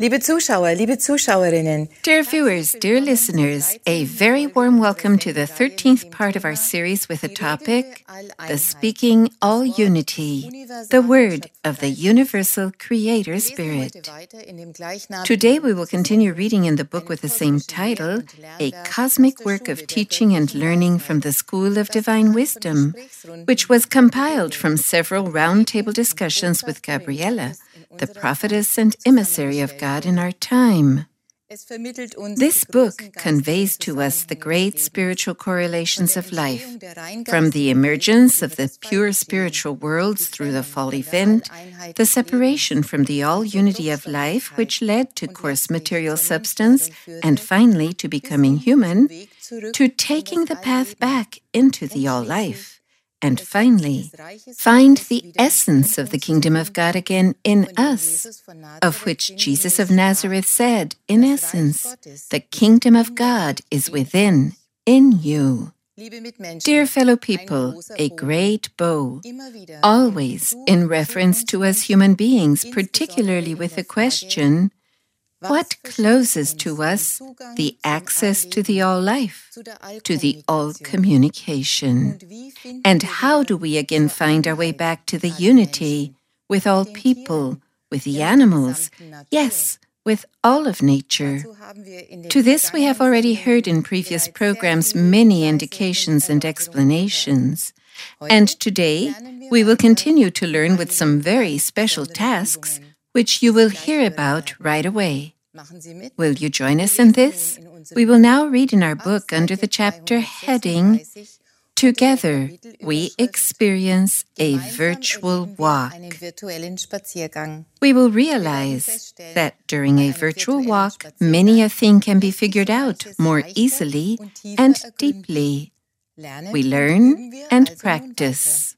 Liebe Zuschauer, liebe Zuschauerinnen. Dear viewers, dear listeners, a very warm welcome to the 13th part of our series with the topic, The Speaking All Unity, the Word of the Universal Creator Spirit. Today we will continue reading in the book with the same title, A Cosmic Work of Teaching and Learning from the School of Divine Wisdom, which was compiled from several roundtable discussions with Gabriela, the prophetess and emissary of God in our time. This book conveys to us the great spiritual correlations of life, from the emergence of the pure spiritual worlds through the fall event, the separation from the all-unity of life which led to coarse material substance, and finally to becoming human, to taking the path back into the all-life. And finally, find the essence of the kingdom of God again in us, of which Jesus of Nazareth said, in essence, the kingdom of God is within, in you. Dear fellow people, a great bow, always in reference to us human beings, particularly with the question, what closes to us the access to the all-life, to the all-communication? And how do we again find our way back to the unity with all people, with the animals, yes, with all of nature? To this we have already heard in previous programs many indications and explanations. And today we will continue to learn with some very special tasks, which you will hear about right away. Will you join us in this? We will now read in our book under the chapter heading, Together We Experience a Virtual Walk. We will realize that during a virtual walk, many a thing can be figured out more easily and deeply. We learn and practice.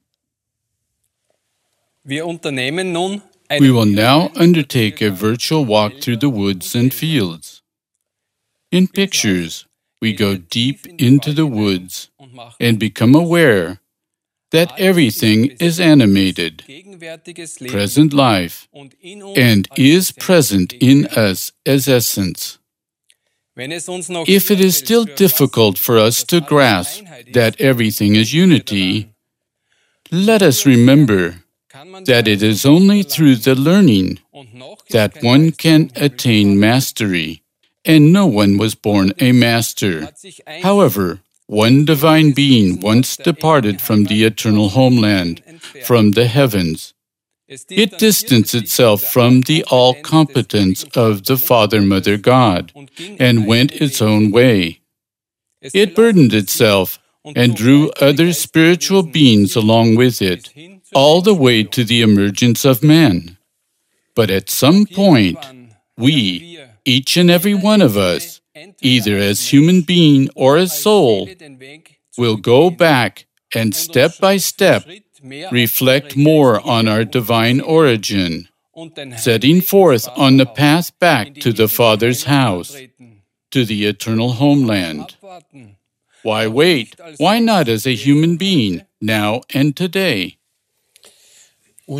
We will now undertake a virtual walk through the woods and fields. In pictures, we go deep into the woods and become aware that everything is animated, present life, and is present in us as essence. If it is still difficult for us to grasp that everything is unity, let us remember that it is only through the learning that one can attain mastery, and no one was born a master. However, one divine being once departed from the eternal homeland, from the heavens. It distanced itself from the all-competence of the Father, Mother, God, and went its own way. It burdened itself and drew other spiritual beings along with it, all the way to the emergence of man. But at some point, we, each and every one of us, either as human being or as soul, will go back and step by step reflect more on our divine origin, setting forth on the path back to the Father's house, to the eternal homeland. Why wait? Why not as a human being, now and today? We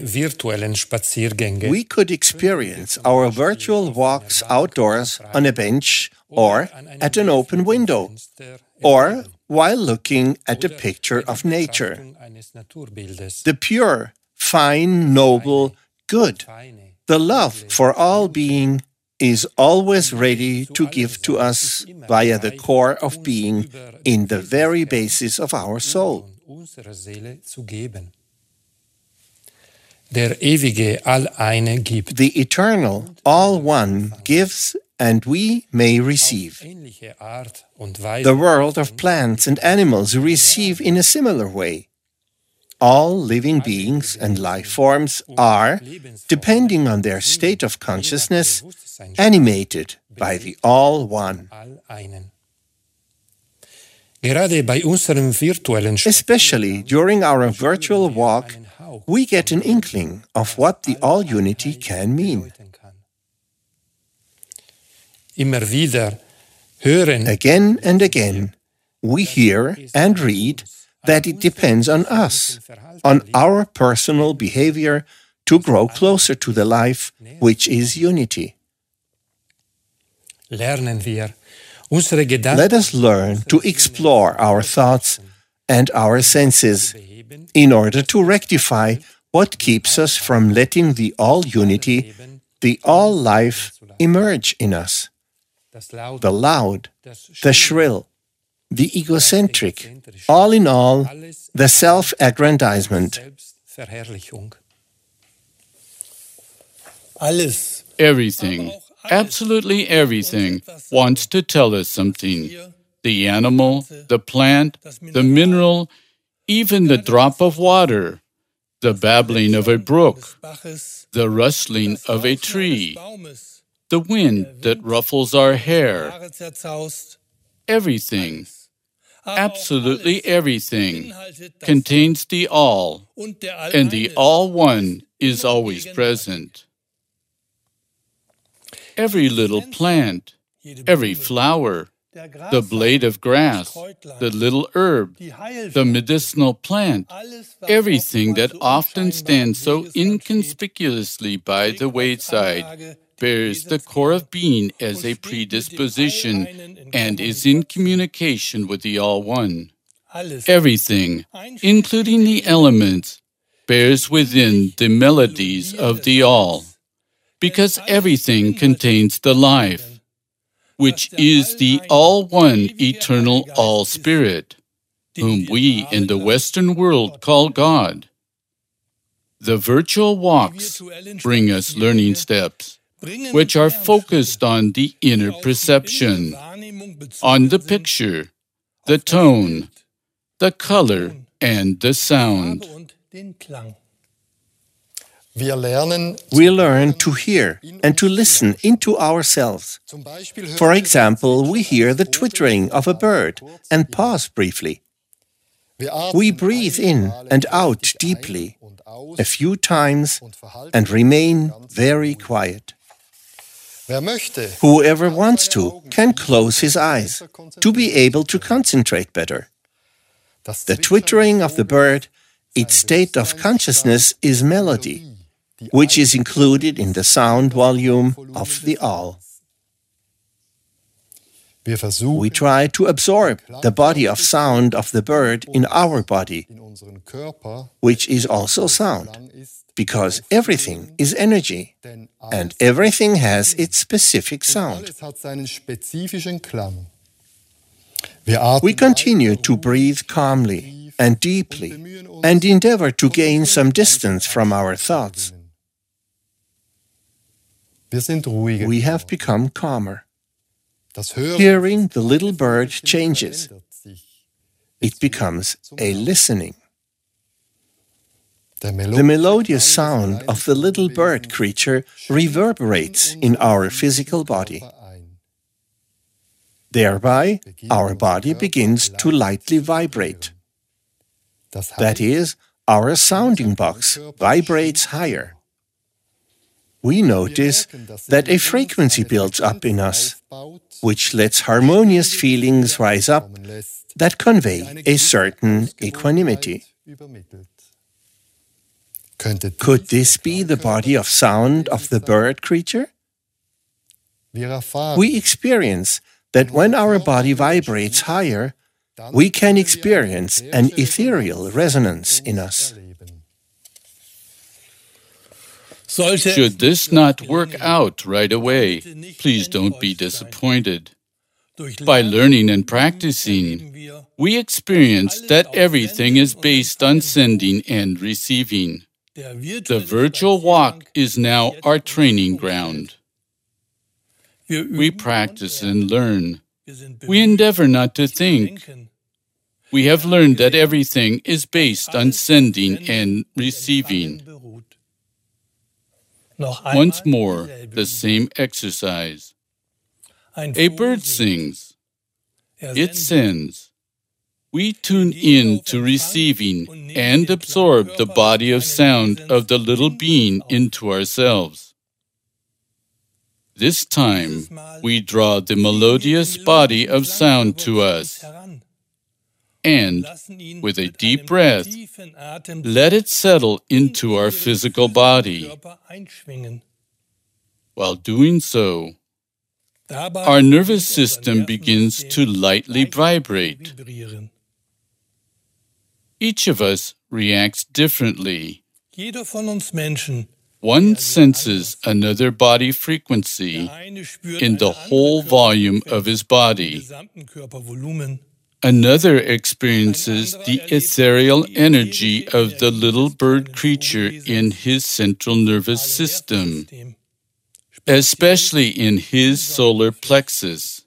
could experience our virtual walks outdoors on a bench or at an open window, or while looking at a picture of nature. The pure, fine, noble, good, the love for all being is always ready to give to us via the core of being in the very basis of our soul. The eternal, all one, gives and we may receive. The world of plants and animals receive in a similar way. All living beings and life forms are, depending on their state of consciousness, animated by the All One. Especially during our virtual walk, we get an inkling of what the all-unity can mean. Again and again, we hear and read that it depends on us, on our personal behavior, to grow closer to the life which is unity. Let us learn to explore our thoughts and our senses in order to rectify what keeps us from letting the all-unity, the all-life emerge in us. The loud, the shrill, the egocentric, all in all, the self-aggrandizement. Everything, absolutely everything, wants to tell us something. The animal, the plant, the mineral, even the drop of water, the babbling of a brook, the rustling of a tree, the wind that ruffles our hair. Everything, absolutely everything, contains the all, and the all-one is always present. Every little plant, every flower, the blade of grass, the little herb, the medicinal plant, everything that often stands so inconspicuously by the wayside bears the core of being as a predisposition and is in communication with the All-One. Everything, including the elements, bears within the melodies of the All, because everything contains the life, which is the All-One Eternal All-Spirit, whom we in the Western world call God. The virtual walks bring us learning steps, which are focused on the inner perception, on the picture, the tone, the color, and the sound. We learn to hear and to listen into ourselves. For example, we hear the twittering of a bird and pause briefly. We breathe in and out deeply, a few times, and remain very quiet. Whoever wants to can close his eyes to be able to concentrate better. The twittering of the bird, its state of consciousness is melody, which is included in the sound volume of the All. We try to absorb the body of sound of the bird in our body, which is also sound, because everything is energy, and everything has its specific sound. We continue to breathe calmly and deeply, and endeavor to gain some distance from our thoughts. We have become calmer. Hearing the little bird changes. It becomes a listening. The melodious sound of the little bird creature reverberates in our physical body. Thereby, our body begins to lightly vibrate. That is, our sounding box vibrates higher. We notice that a frequency builds up in us, which lets harmonious feelings rise up that convey a certain equanimity. Could this be the body of sound of the bird creature? We experience that when our body vibrates higher, we can experience an ethereal resonance in us. Should this not work out right away, please don't be disappointed. By learning and practicing, we experience that everything is based on sending and receiving. The virtual walk is now our training ground. We practice and learn. We endeavor not to think. We have learned that everything is based on sending and receiving. Once more, the same exercise. A bird sings. It sends. We tune in to receiving and absorb the body of sound of the little being into ourselves. This time, we draw the melodious body of sound to us, and, with a deep breath, let it settle into our physical body. While doing so, our nervous system begins to lightly vibrate. Each of us reacts differently. One senses another body frequency in the whole volume of his body. Another experiences the ethereal energy of the little bird creature in his central nervous system, especially in his solar plexus.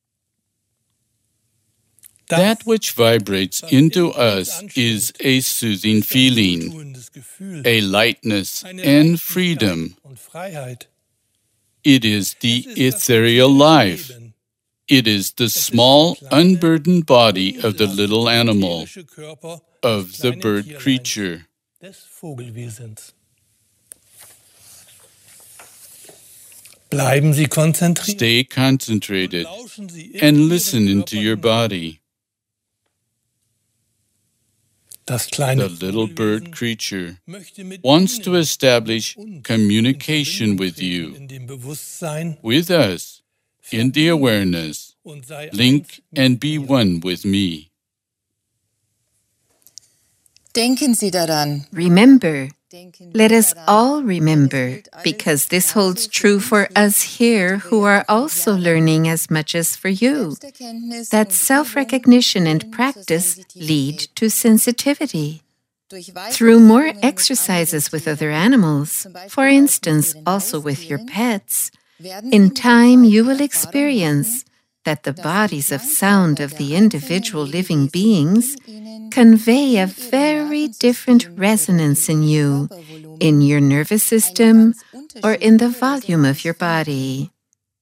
That which vibrates into us is a soothing feeling, a lightness and freedom. It is the ethereal life. It is the small, unburdened body of the little animal, of the bird creature. Stay concentrated and listen into your body. The little bird creature wants to establish communication with you, with us, in the awareness. Link and be one with me. Denken Sie daran. Remember. Let us all remember, because this holds true for us here who are also learning as much as for you, that self-recognition and practice lead to sensitivity. Through more exercises with other animals, for instance, also with your pets, in time you will experience that the bodies of sound of the individual living beings convey a very different resonance in you, in your nervous system, or in the volume of your body.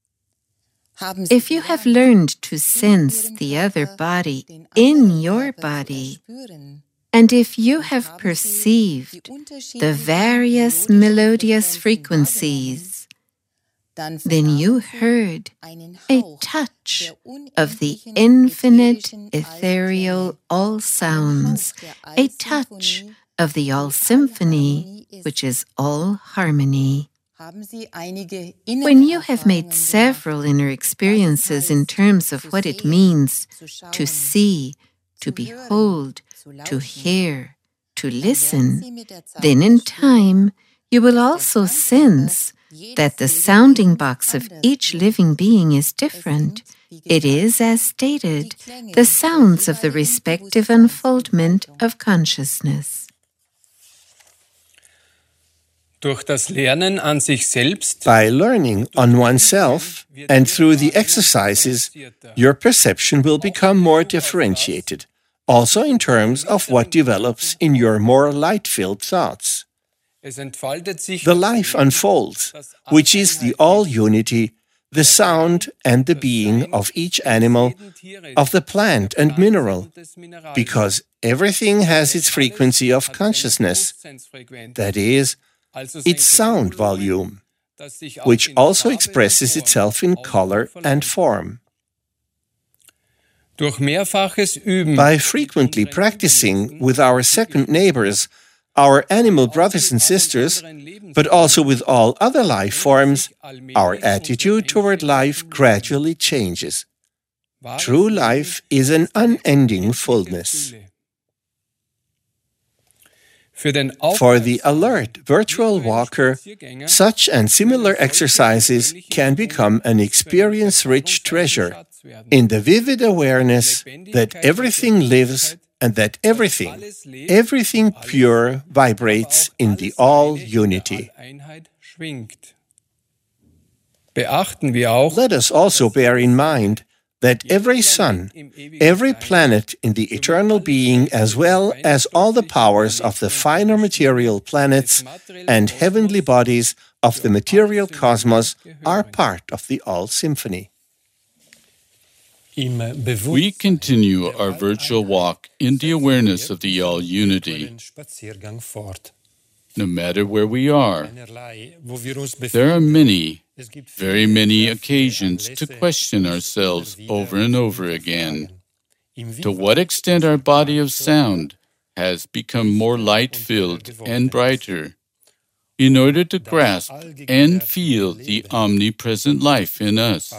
If you have learned to sense the other body in your body, and if you have perceived the various melodious frequencies, then you heard a touch of the infinite, ethereal all sounds, a touch of the all symphony, which is all harmony. When you have made several inner experiences in terms of what it means to see, to behold, to hear, to listen, then in time you will also sense that the sounding box of each living being is different. It is, as stated, the sounds of the respective unfoldment of consciousness. By learning on oneself and through the exercises, your perception will become more differentiated, also in terms of what develops in your more light-filled thoughts. The life unfolds, which is the all-unity, the sound and the being of each animal, of the plant and mineral, because everything has its frequency of consciousness, that is, its sound volume, which also expresses itself in color and form. By frequently practicing with our second neighbors, our animal brothers and sisters, but also with all other life forms, our attitude toward life gradually changes. True life is an unending fullness. For the alert virtual walker, such and similar exercises can become an experience-rich treasure in the vivid awareness that everything lives and that everything pure vibrates in the all-unity. Let us also bear in mind that every sun, every planet in the eternal being, as well as all the powers of the finer material planets and heavenly bodies of the material cosmos, are part of the all-symphony. We continue our virtual walk in the awareness of the all-unity. No matter where we are, there are many, very many occasions to question ourselves over and over again. To what extent our body of sound has become more light-filled and brighter, in order to grasp and feel the omnipresent life in us.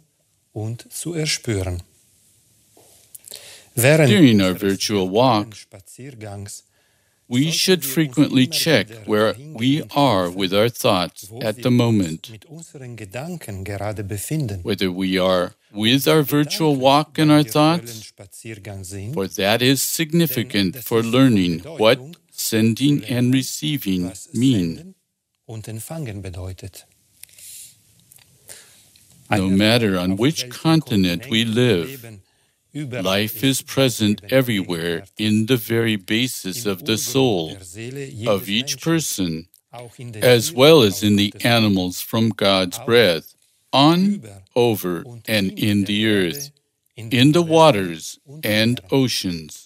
During our virtual walk, we should frequently check where we are with our thoughts at the moment, whether we are with our virtual walk and our thoughts, for that is significant for learning what sending and receiving mean. No matter on which continent we live, life is present everywhere in the very basis of the soul of each person, as well as in the animals from God's breath, on, over, and in the earth, in the waters and oceans.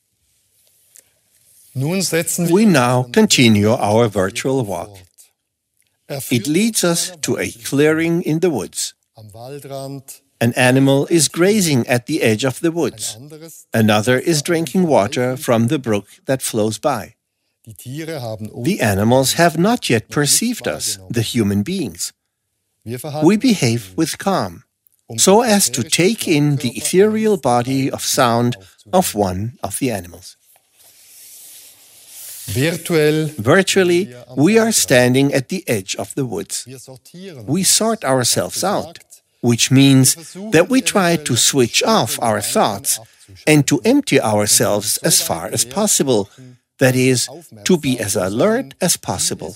We now continue our virtual walk. It leads us to a clearing in the woods. An animal is grazing at the edge of the woods. Another is drinking water from the brook that flows by. The animals have not yet perceived us, the human beings. We behave with calm, so as to take in the ethereal body of sound of one of the animals. Virtually, we are standing at the edge of the woods. We sort ourselves out, which means that we try to switch off our thoughts and to empty ourselves as far as possible, that is, to be as alert as possible.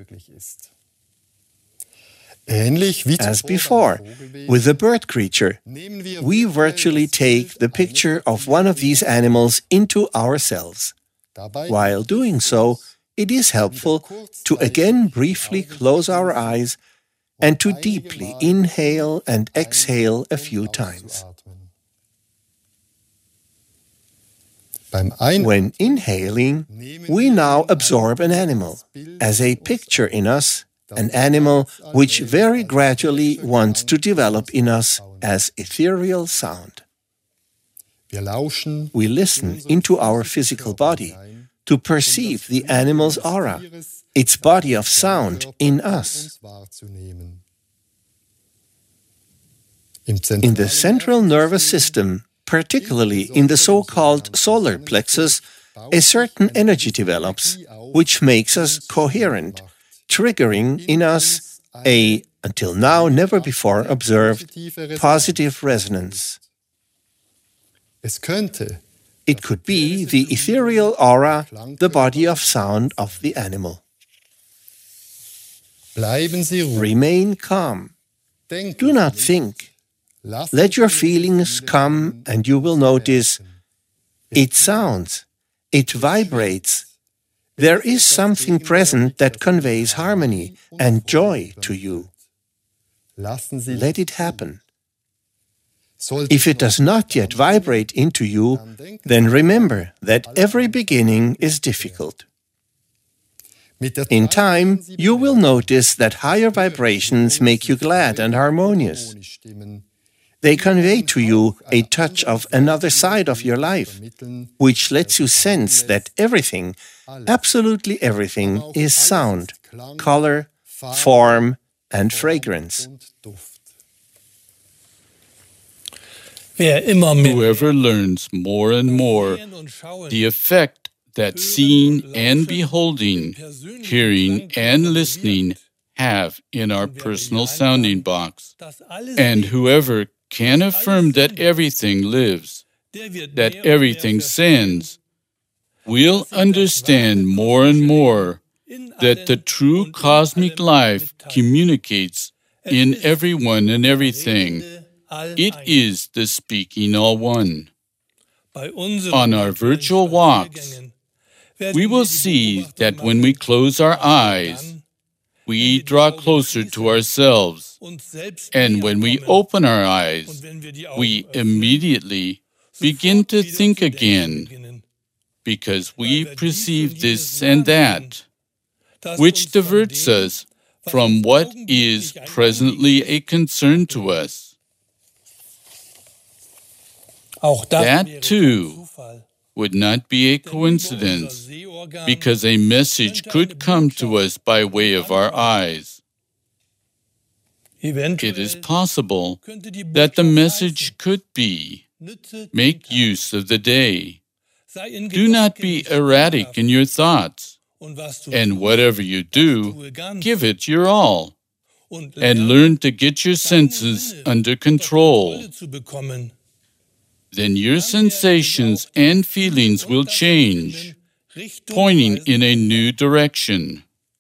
As before, with the bird creature, we virtually take the picture of one of these animals into ourselves. While doing so, it is helpful to again briefly close our eyes and to deeply inhale and exhale a few times. When inhaling, we now absorb an animal as a picture in us, an animal which very gradually wants to develop in us as ethereal sound. We listen into our physical body to perceive the animal's aura, its body of sound in us. In the central nervous system, particularly in the so-called solar plexus, a certain energy develops, which makes us coherent, triggering in us a, until now never before observed, positive resonance. It could be the ethereal aura, the body of sound of the animal. Remain calm. Do not think. Let your feelings come and you will notice it sounds, it vibrates. There is something present that conveys harmony and joy to you. Let it happen. If it does not yet vibrate into you, then remember that every beginning is difficult. In time, you will notice that higher vibrations make you glad and harmonious. They convey to you a touch of another side of your life, which lets you sense that everything, absolutely everything, is sound, color, form, and fragrance. Whoever learns more and more the effect that seeing and beholding, hearing and listening have in our personal sounding box, and whoever can affirm that everything lives, that everything sends, will understand more and more that the true cosmic life communicates in everyone and everything. It is the speaking all one. On our virtual walks, we will see that when we close our eyes, we draw closer to ourselves, and when we open our eyes, we immediately begin to think again, because we perceive this and that, which diverts us from what is presently a concern to us. That, too, would not be a coincidence, because a message could come to us by way of our eyes. It is possible that the message could be, make use of the day. Do not be erratic in your thoughts, and whatever you do, give it your all, and learn to get your senses under control. Then your sensations and feelings will change, pointing in a new direction.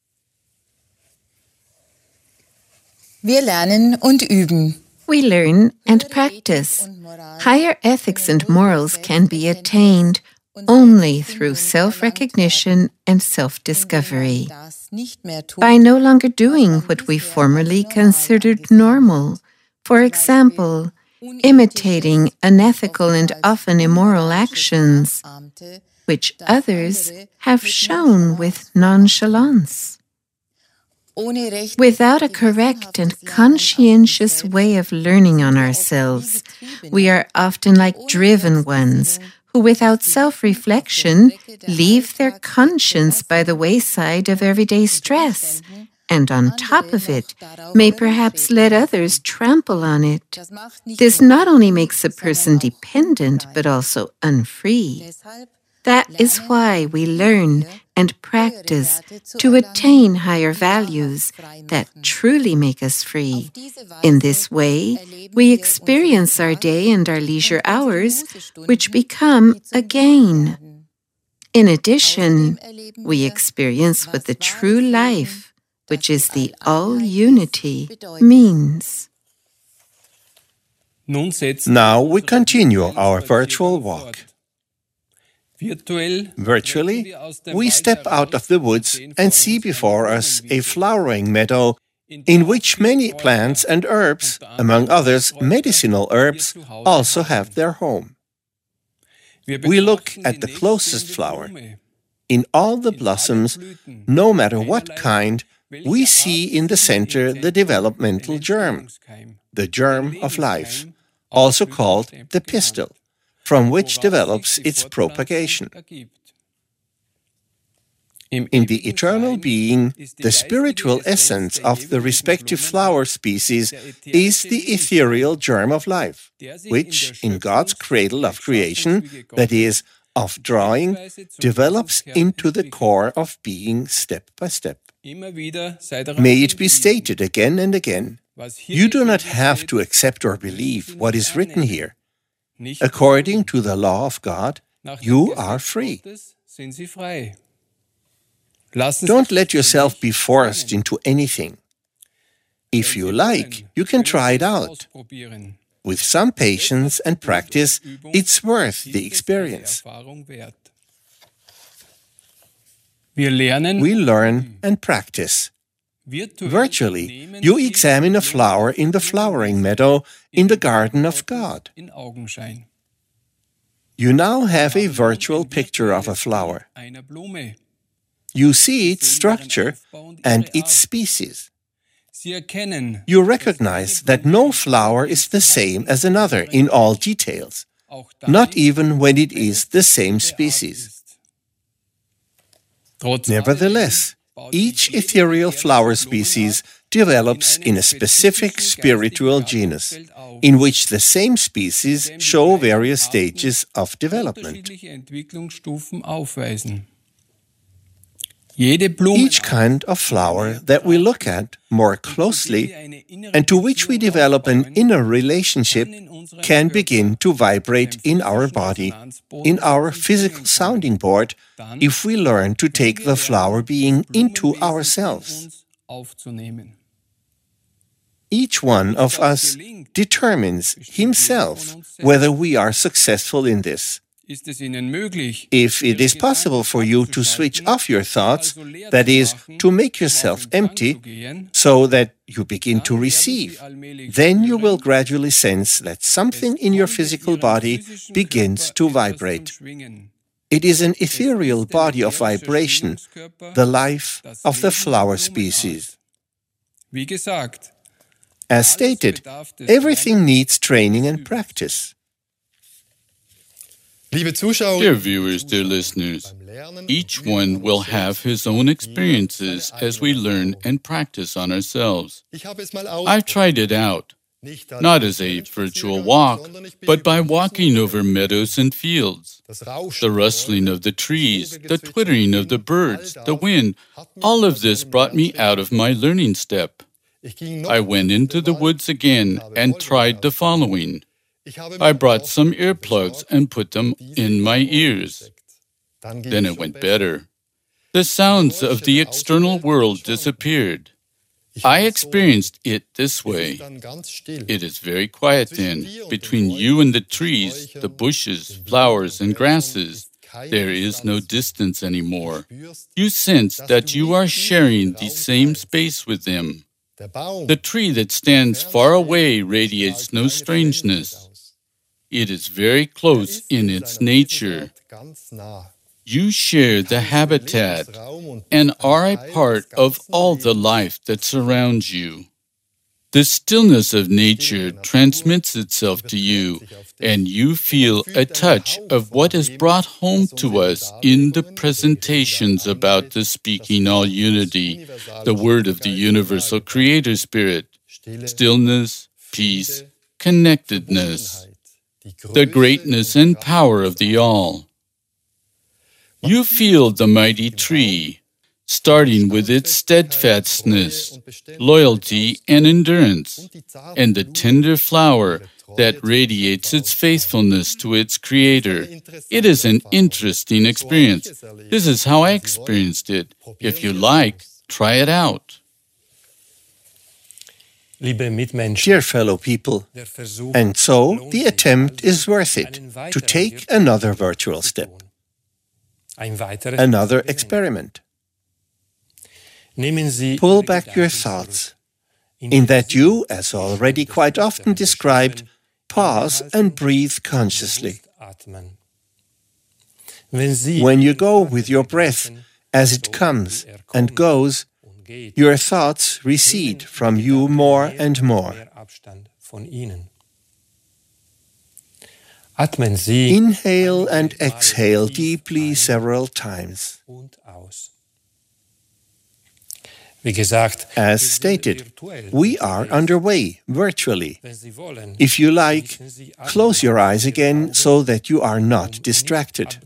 Wir lernen und üben. We learn and practice. Higher ethics and morals can be attained only through self-recognition and self-discovery. By no longer doing what we formerly considered normal, for example, imitating unethical and often immoral actions, which others have shown with nonchalance. Without a correct and conscientious way of learning on ourselves, we are often like driven ones who, without self-reflection, leave their conscience by the wayside of everyday stress, and on top of it, may perhaps let others trample on it. This not only makes a person dependent, but also unfree. That is why we learn and practice to attain higher values that truly make us free. In this way, we experience our day and our leisure hours, which become a gain. In addition, we experience what the true life, which is the all-unity, means. Now we continue our virtual walk. Virtually, we step out of the woods and see before us a flowering meadow in which many plants and herbs, among others medicinal herbs, also have their home. We look at the closest flower. In all the blossoms, no matter what kind, we see in the center the developmental germ, the germ of life, also called the pistil, from which develops its propagation. In the eternal being, the spiritual essence of the respective flower species is the ethereal germ of life, which, in God's cradle of creation, that is, of drawing, develops into the core of being step by step. May it be stated again and again, you do not have to accept or believe what is written here. According to the law of God, you are free. Don't let yourself be forced into anything. If you like, you can try it out. With some patience and practice, it's worth the experience. We learn and practice. Virtually, you examine a flower in the flowering meadow in the garden of God. You now have a virtual picture of a flower. You see its structure and its species. You recognize that no flower is the same as another in all details, not even when it is the same species. Nevertheless, each ethereal flower species develops in a specific spiritual genus, in which the same species show various stages of development. Each kind of flower that we look at more closely and to which we develop an inner relationship can begin to vibrate in our body, in our physical sounding board, if we learn to take the flower being into ourselves. Each one of us determines himself whether we are successful in this. If it is possible for you to switch off your thoughts, that is, to make yourself empty, so that you begin to receive, then you will gradually sense that something in your physical body begins to vibrate. It is an ethereal body of vibration, the life of the flower species. As stated, everything needs training and practice. Dear viewers, dear listeners, each one will have his own experiences as we learn and practice on ourselves. I've tried it out, not as a virtual walk, but by walking over meadows and fields. The rustling of the trees, the twittering of the birds, the wind, all of this brought me out of my learning step. I went into the woods again and tried the following. I brought some earplugs and put them in my ears. Then it went better. The sounds of the external world disappeared. I experienced it this way. It is very quiet then. Between you and the trees, the bushes, flowers, and grasses, there is no distance anymore. You sense that you are sharing the same space with them. The tree that stands far away radiates no strangeness. It is very close in its nature. You share the habitat and are a part of all the life that surrounds you. The stillness of nature transmits itself to you, and you feel a touch of what is brought home to us in the presentations about the Speaking All Unity, the word of the Universal Creator Spirit, stillness, peace, connectedness, the greatness and power of the All. You feel the mighty tree, starting with its steadfastness, loyalty, and endurance, and the tender flower that radiates its faithfulness to its Creator. It is an interesting experience. This is how I experienced it. If you like, try it out. Dear fellow people, and so the attempt is worth it to take another virtual step, another experiment. Pull back your thoughts, in that you, as already quite often described, pause and breathe consciously. When you go with your breath as it comes and goes, your thoughts recede from you more and more. Inhale and exhale deeply several times. As stated, we are underway virtually. If you like, close your eyes again so that you are not distracted.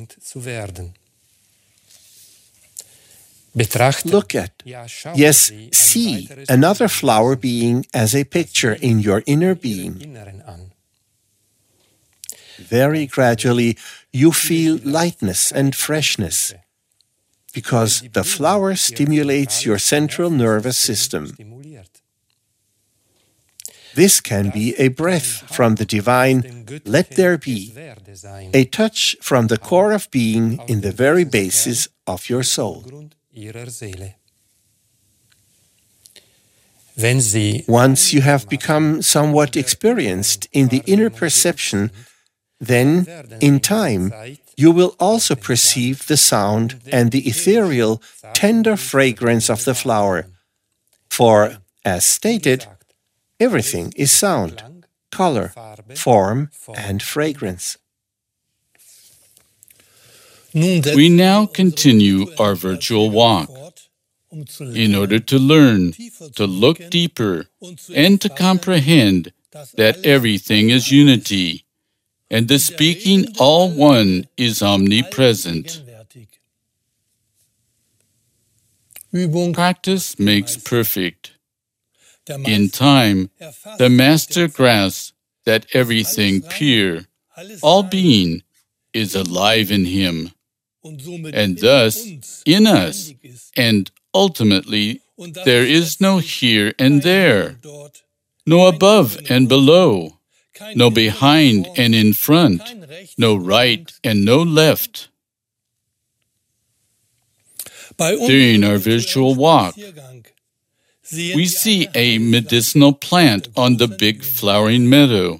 Look at, yes, see another flower being as a picture in your inner being. Very gradually, you feel lightness and freshness, because the flower stimulates your central nervous system. This can be a breath from the divine, let there be, a touch from the core of being in the very basis of your soul. Once you have become somewhat experienced in the inner perception, then, in time, you will also perceive the sound and the ethereal, tender fragrance of the flower. For, as stated, everything is sound, color, form, and fragrance. We now continue our virtual walk in order to learn, to look deeper, and to comprehend that everything is unity, and the Speaking All One is omnipresent. Practice makes perfect. In time, the Master grasps that everything pure, all being, is alive in him, and thus in us, and ultimately there is no here and there, no above and below, no behind and in front, no right and no left. During our virtual walk, we see a medicinal plant on the big flowering meadow.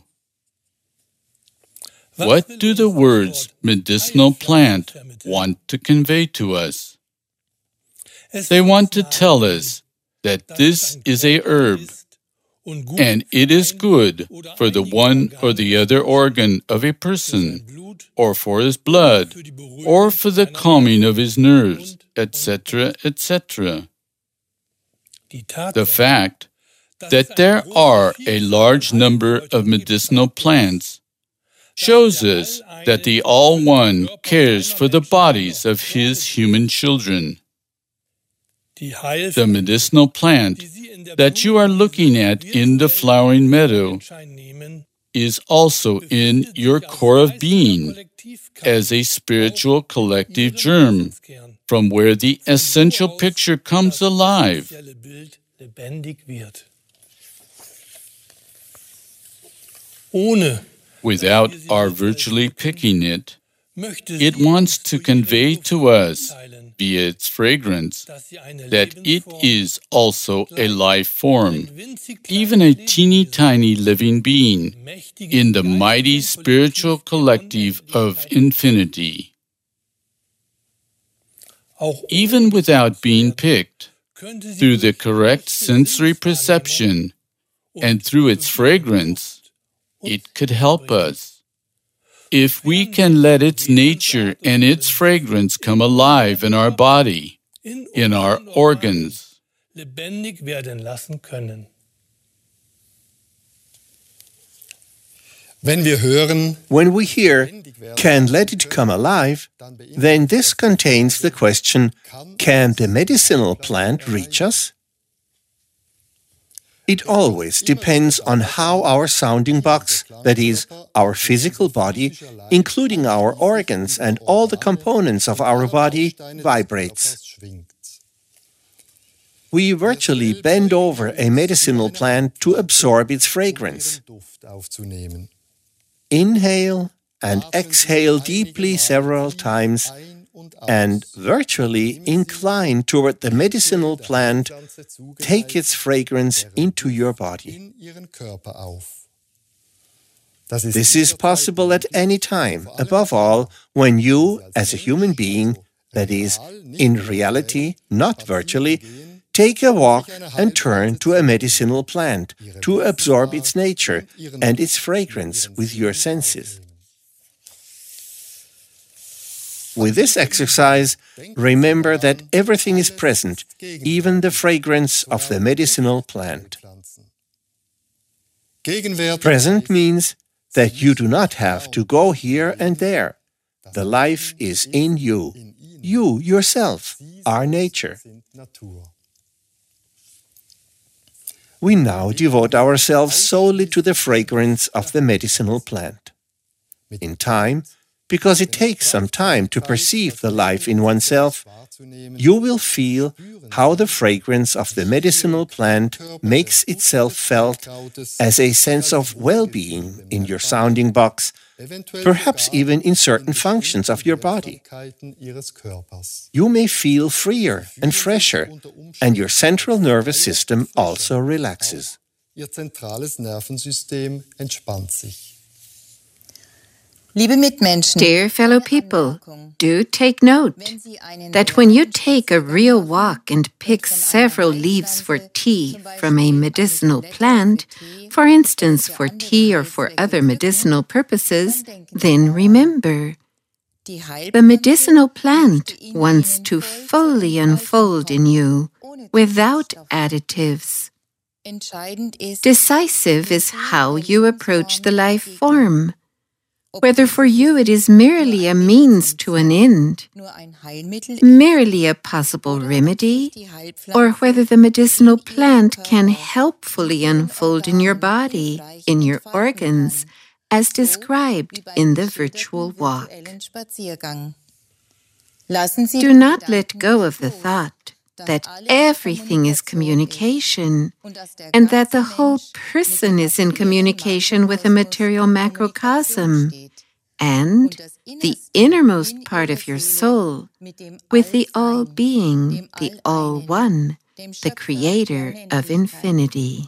What do the words medicinal plant want to convey to us? They want to tell us that this is a herb, and it is good for the one or the other organ of a person, or for his blood, or for the calming of his nerves, etc., etc. The fact that there are a large number of medicinal plants shows us that the All-One cares for the bodies of His human children. The medicinal plant that you are looking at in the flowering meadow is also in your core of being as a spiritual collective germ from where the essential picture comes alive. Without our virtually picking it, it wants to convey to us, via its fragrance, that it is also a life form, even a teeny tiny living being, in the mighty spiritual collective of infinity. Even without being picked, through the correct sensory perception and through its fragrance, it could help us. If we can let its nature and its fragrance come alive in our body, in our organs. When we hear, "can let it come alive," then this contains the question, can the medicinal plant reach us? It always depends on how our sounding box, that is, our physical body, including our organs and all the components of our body, vibrates. We virtually bend over a medicinal plant to absorb its fragrance. Inhale and exhale deeply several times and virtually incline toward the medicinal plant, take its fragrance into your body. This is possible at any time, above all, when you, as a human being, that is, in reality, not virtually, take a walk and turn to a medicinal plant to absorb its nature and its fragrance with your senses. With this exercise, remember that everything is present, even the fragrance of the medicinal plant. Present means that you do not have to go here and there. The life is in you. You yourself are nature. We now devote ourselves solely to the fragrance of the medicinal plant. In time, because it takes some time to perceive the life in oneself, you will feel how the fragrance of the medicinal plant makes itself felt as a sense of well-being in your sounding box, perhaps even in certain functions of your body. You may feel freer and fresher, and your central nervous system also relaxes. Dear fellow people, do take note that when you take a real walk and pick several leaves for tea from a medicinal plant, for instance for tea or for other medicinal purposes, then remember, the medicinal plant wants to fully unfold in you without additives. Decisive is how you approach the life form. Whether for you it is merely a means to an end, merely a possible remedy, or whether the medicinal plant can helpfully unfold in your body, in your organs, as described in the virtual walk. Do not let go of the thought that everything is communication, and that the whole person is in communication with a material macrocosm, and the innermost part of your soul with the All-Being, the All-One, the Creator of infinity.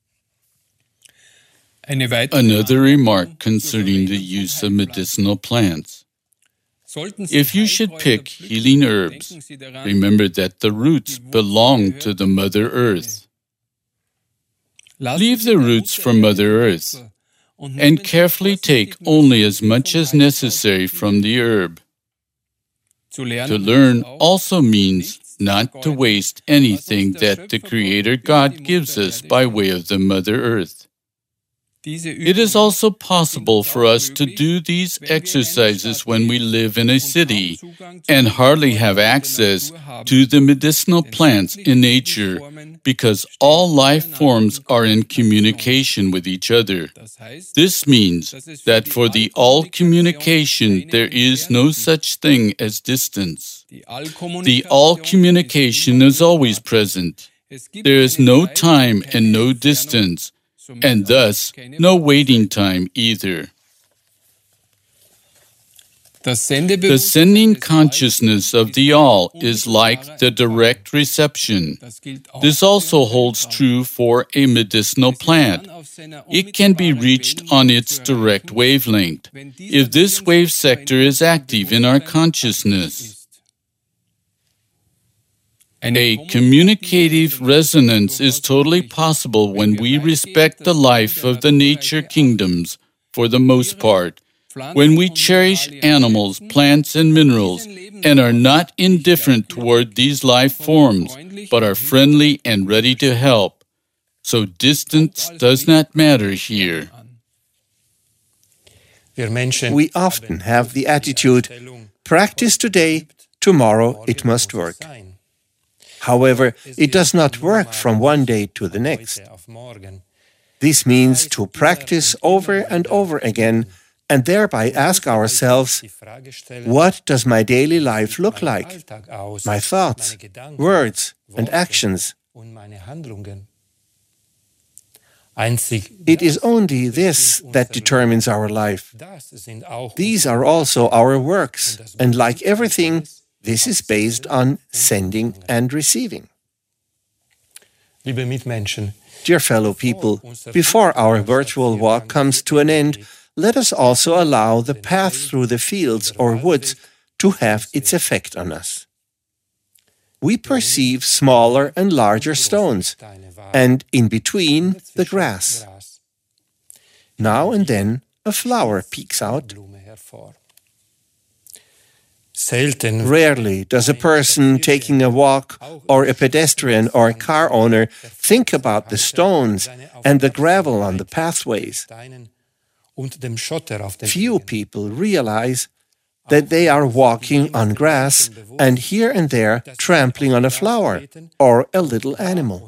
Another remark concerning the use of medicinal plants. If you should pick healing herbs, remember that the roots belong to the Mother Earth. Leave the roots for Mother Earth and carefully take only as much as necessary from the herb. To learn also means not to waste anything that the Creator God gives us by way of the Mother Earth. It is also possible for us to do these exercises when we live in a city and hardly have access to the medicinal plants in nature, because all life forms are in communication with each other. This means that for the all communication there is no such thing as distance. The all communication is always present. There is no time and no distance, and thus no waiting time either. The sending consciousness of the All is like the direct reception. This also holds true for a medicinal plant. It can be reached on its direct wavelength, if this wave sector is active in our consciousness. A communicative resonance is totally possible when we respect the life of the nature kingdoms for the most part, when we cherish animals, plants, and minerals, and are not indifferent toward these life forms, but are friendly and ready to help. So distance does not matter here. We often have the attitude, practice today, tomorrow it must work. However, it does not work from one day to the next. This means to practice over and over again, and thereby ask ourselves, what does my daily life look like? My thoughts, words, and actions. It is only this that determines our life. These are also our works, and like everything, this is based on sending and receiving. Dear fellow people, before our virtual walk comes to an end, let us also allow the path through the fields or woods to have its effect on us. We perceive smaller and larger stones, and in between the grass. Now and then a flower peeks out. Rarely does a person taking a walk or a pedestrian or a car owner think about the stones and the gravel on the pathways. Few people realize that they are walking on grass and here and there trampling on a flower or a little animal.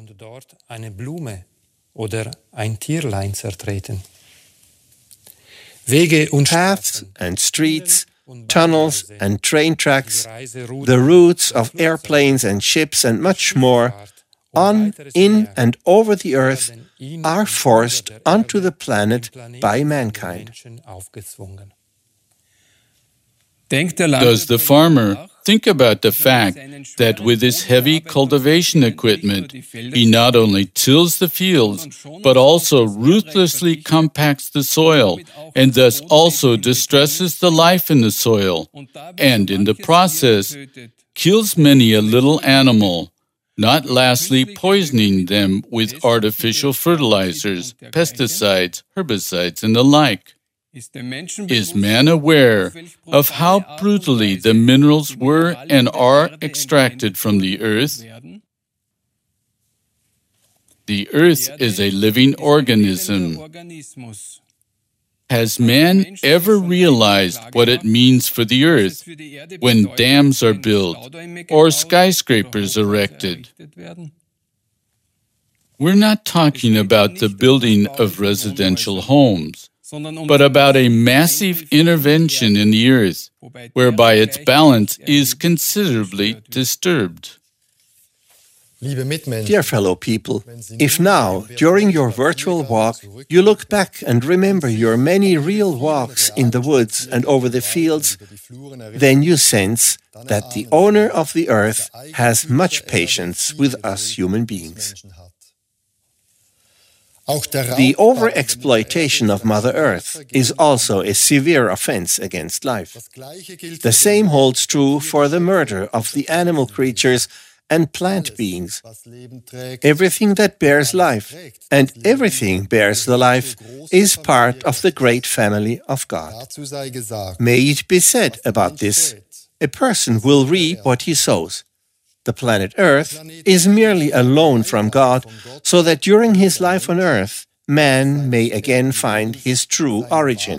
Paths and streets, tunnels and train tracks, the routes of airplanes and ships and much more, on, in and over the earth, are forced onto the planet by mankind. Does the farmer think about the fact that with his heavy cultivation equipment, he not only tills the fields, but also ruthlessly compacts the soil, and thus also distresses the life in the soil, and in the process kills many a little animal, not lastly poisoning them with artificial fertilizers, pesticides, herbicides, and the like? Is man aware of how brutally the minerals were and are extracted from the earth? The earth is a living organism. Has man ever realized what it means for the earth when dams are built or skyscrapers erected? We're not talking about the building of residential homes, but about a massive intervention in the earth, whereby its balance is considerably disturbed. Dear fellow people, if now, during your virtual walk, you look back and remember your many real walks in the woods and over the fields, then you sense that the owner of the earth has much patience with us human beings. The overexploitation of Mother Earth is also a severe offense against life. The same holds true for the murder of the animal creatures and plant beings. Everything that bears life, and everything bears the life, is part of the great family of God. May it be said about this, a person will reap what he sows. The planet Earth is merely a loan from God, so that during his life on Earth, man may again find his true origin.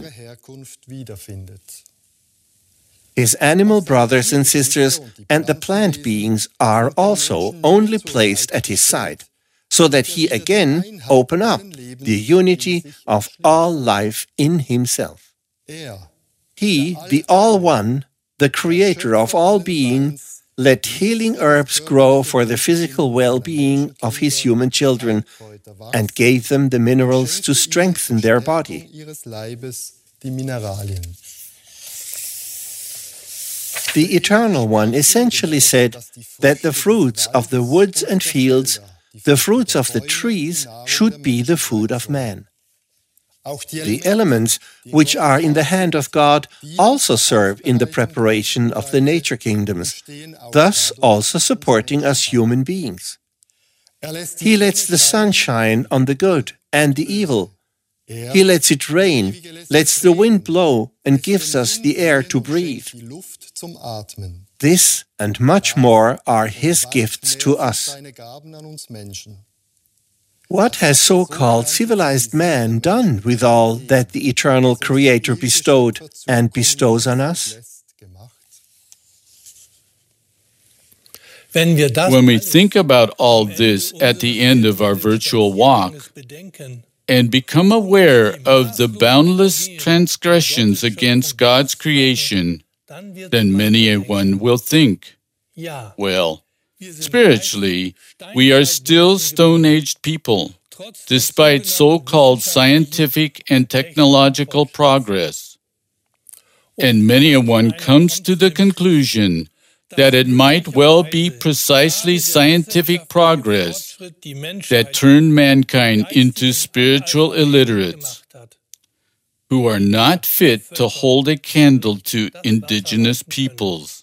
His animal brothers and sisters and the plant beings are also only placed at his side, so that he again open up the unity of all life in himself. He, the All-One, the Creator of all being, let healing herbs grow for the physical well-being of his human children and gave them the minerals to strengthen their body. The Eternal One essentially said that the fruits of the woods and fields, the fruits of the trees, should be the food of man. The elements which are in the hand of God also serve in the preparation of the nature kingdoms, thus also supporting us human beings. He lets the sun shine on the good and the evil. He lets it rain, lets the wind blow, and gives us the air to breathe. This and much more are His gifts to us. What has so-called civilized man done with all that the eternal Creator bestowed and bestows on us? When we think about all this at the end of our virtual walk and become aware of the boundless transgressions against God's creation, then many a one will think, well, spiritually, we are still Stone-Aged people, despite so-called scientific and technological progress. And many a one comes to the conclusion that it might well be precisely scientific progress that turned mankind into spiritual illiterates, who are not fit to hold a candle to indigenous peoples.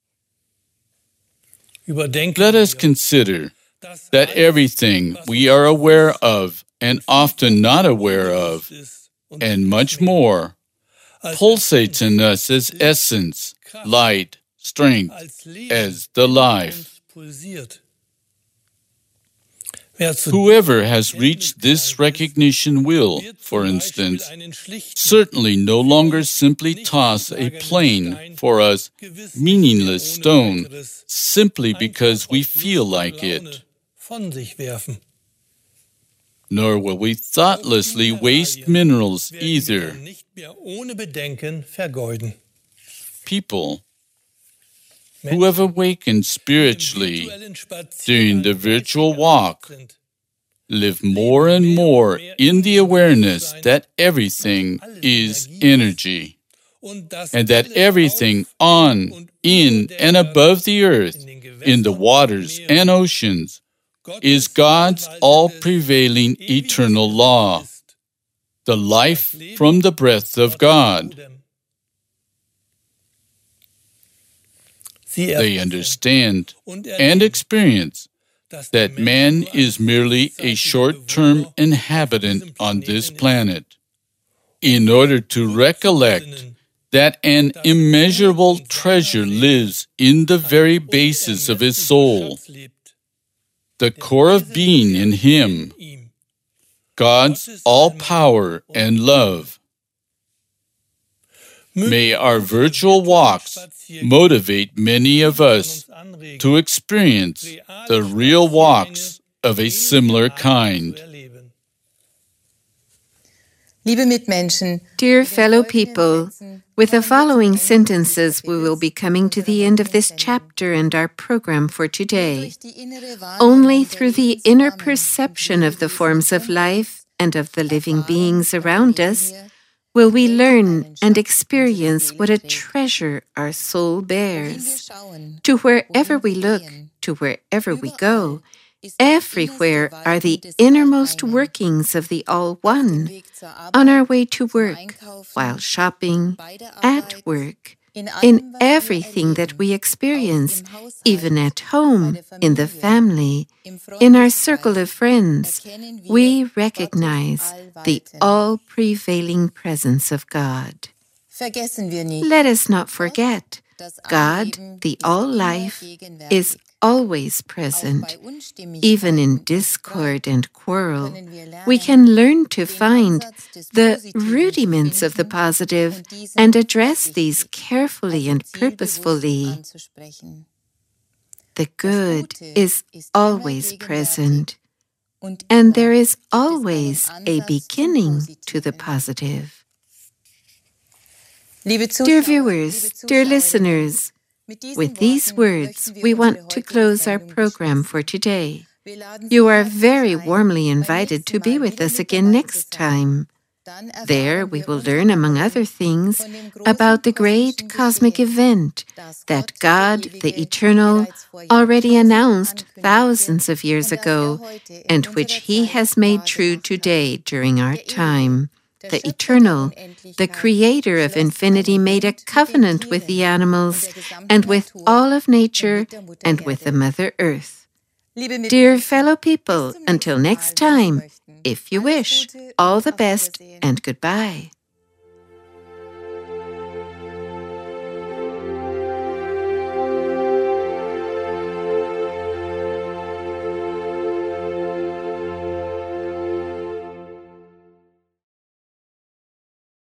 Let us consider that everything we are aware of and often not aware of, and much more, pulsates in us as essence, light, strength, as the life. Whoever has reached this recognition will, for instance, certainly no longer simply toss a plain, for us, meaningless stone simply because we feel like it. Nor will we thoughtlessly waste minerals either. People who have awakened spiritually during the virtual walk live more and more in the awareness that everything is energy, and that everything on, in, and above the earth, in the waters and oceans, is God's all-prevailing eternal law, the life from the breath of God. They understand and experience that man is merely a short-term inhabitant on this planet, in order to recollect that an immeasurable treasure lives in the very basis of his soul, the core of being in him, God's all-power and love. May our virtual walks motivate many of us to experience the real walks of a similar kind. Dear fellow people, with the following sentences, we will be coming to the end of this chapter and our program for today. Only through the inner perception of the forms of life and of the living beings around us will we learn and experience what a treasure our soul bears. To wherever we look, to wherever we go, everywhere are the innermost workings of the All-One, on our way to work, while shopping, at work, in everything that we experience, even at home, in the family, in our circle of friends, we recognize the all-prevailing presence of God. Let us not forget, God, the All-Life, is always present. Even in discord and quarrel, we can learn to find the rudiments of the positive and address these carefully and purposefully. The good is always present, and there is always a beginning to the positive. Dear viewers, dear listeners, with these words, we want to close our program for today. You are very warmly invited to be with us again next time. There we will learn, among other things, about the great cosmic event that God, the Eternal, already announced thousands of years ago, and which He has made true today during our time. The Eternal, the Creator of infinity, made a covenant with the animals and with all of nature and with the Mother Earth. Dear fellow people, until next time, if you wish, all the best and goodbye.